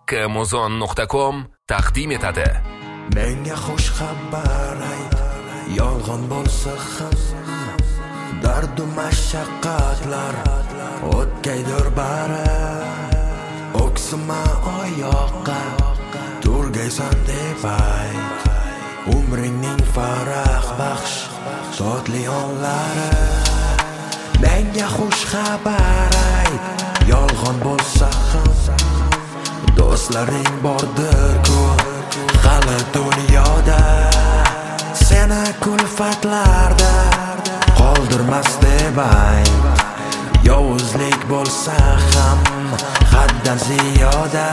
kmuzon.com taqdim etadi. Menga xush xabar ayt, yolg'on bo'lsa ham dard u mashaqqatlar o'tkaydir bari. O'ksima oyoqqa turgaysan deb ayt, umringning faraq baxsh totli onlari. Menga xush xabar ayt, yolg'on bo'lsa ham do'stlaring bordir-ku hali dunyoda. Seni kulfatlarda qoldirmas deb ayt, yovuzlik bo'lsa ham haddan ziyoda.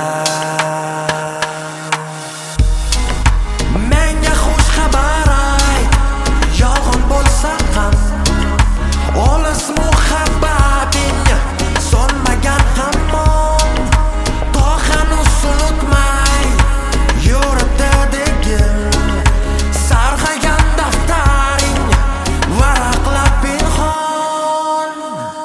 Menga xush xabar ayt, yolg'on bo'lsa ham olis muhabbating so'nmagan hammom. To hanuz unutmay yuribdi degil, sarg'agan daftaring varaqlab pinhon.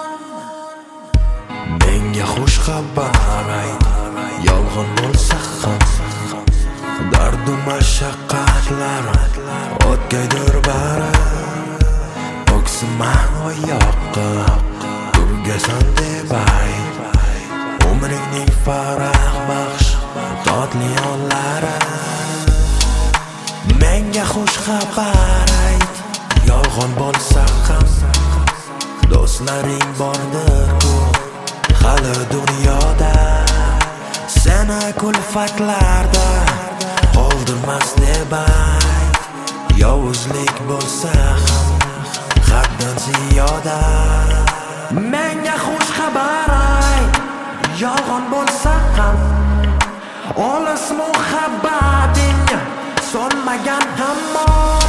Menga xush xabar ayt, yolg'on bo'lsa ham dardu mashaqqatlar o'tkaydir bari. O'ksima oyoqqa turgaysan deb ayt, umringning faraq baxsh totli onlari. Menga xush xabar ayt, yolg'on bo'lsa ham do'stlaring bordir-ku hali dunyoda. Seni kulfatlarda qoldirmas deb ayt, yovuzlik bo'lsa ham haddan ziyoda. Menga xush xabar ayt, yolg'on bo'lsa ham olis muhabbating so'nmagan hammom.